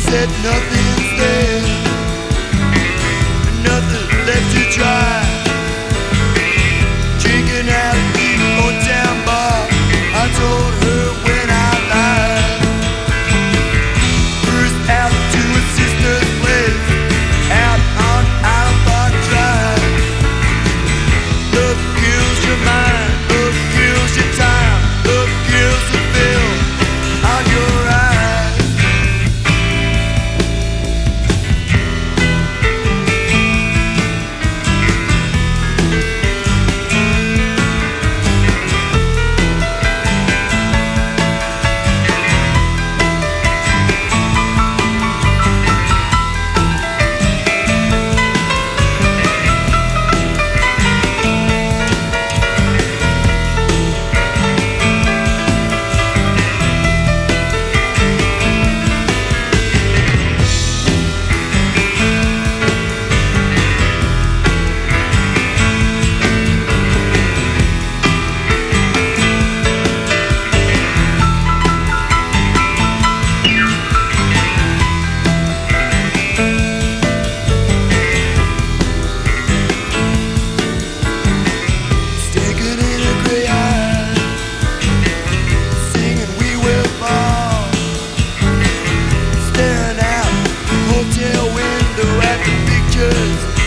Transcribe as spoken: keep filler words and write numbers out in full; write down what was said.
said nothing's there, nothing left to try. Drinking at a deep old town bar, I told her when I lied. First out to a sister's place, out on Alpine Drive. Love kills your mind, love kills your time, love kills the film on your eyes. Hotel window at the pictures